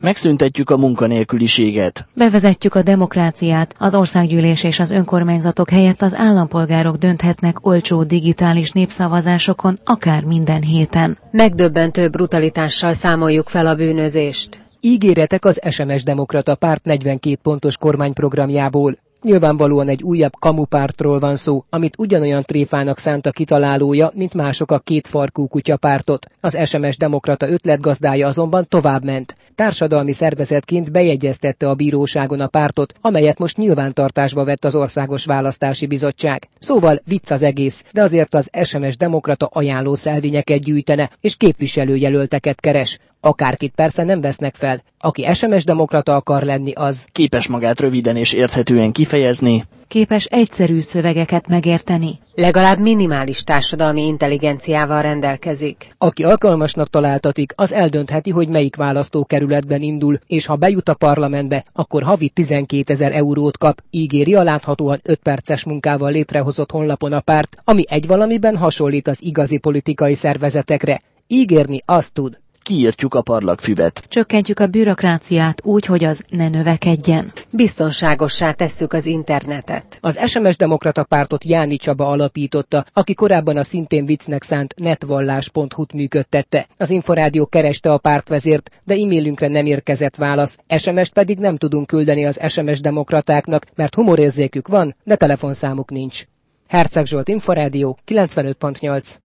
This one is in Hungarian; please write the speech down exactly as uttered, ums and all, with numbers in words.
Megszüntetjük a munkanélküliséget. Bevezetjük a demokráciát, az országgyűlés és az önkormányzatok helyett az állampolgárok dönthetnek olcsó digitális népszavazásokon, akár minden héten. Megdöbbentő brutalitással számoljuk fel a bűnözést. Ígéretek az es em es Demokrata Párt negyvenkét pontos kormányprogramjából. Nyilvánvalóan egy újabb kamupártról van szó, amit ugyanolyan tréfának szánt a kitalálója, mint mások a kétfarkú kutyapártot. Az es em es Demokrata ötletgazdája azonban továbbment. Társadalmi szervezetként bejegyeztette a bíróságon a pártot, amelyet most nyilvántartásba vett az Országos Választási Bizottság. Szóval vicc az egész, de azért az es em es Demokrata ajánló szelvényeket gyűjtene, és képviselőjelölteket keres. Akárkit persze nem vesznek fel. Aki es em es Demokrata akar lenni, az képes magát röviden és érthetően kifejezni, képes egyszerű szövegeket megérteni, legalább minimális társadalmi intelligenciával rendelkezik. Aki alkalmasnak találtatik, az eldöntheti, hogy melyik választókerületben indul, és ha bejut a parlamentbe, akkor havi tizenkétezer eurót kap, ígéri a láthatóan öt perces munkával létrehozott honlapon a párt, ami egy valamiben hasonlít az igazi politikai szervezetekre. Ígérni azt tud. Kiírtjuk a parlagfüvet. Csökkentjük a bürokráciát úgy, hogy az ne növekedjen. Biztonságossá tesszük az internetet. Az es em es Demokrata Pártot Jáni Csaba alapította, aki korábban a szintén viccnek szánt netvallás pont hu-t működtette. Az Inforádió kereste a pártvezért, de e-mailünkre nem érkezett válasz. es em est pedig nem tudunk küldeni az es em es demokratáknak, mert humorérzékük van, de telefonszámuk nincs. Herceg Zsolt, Inforádió, kilencvenöt pont nyolc.